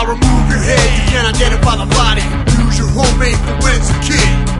I'll remove your head. You can't identify the body. Use your homemade forensic kit.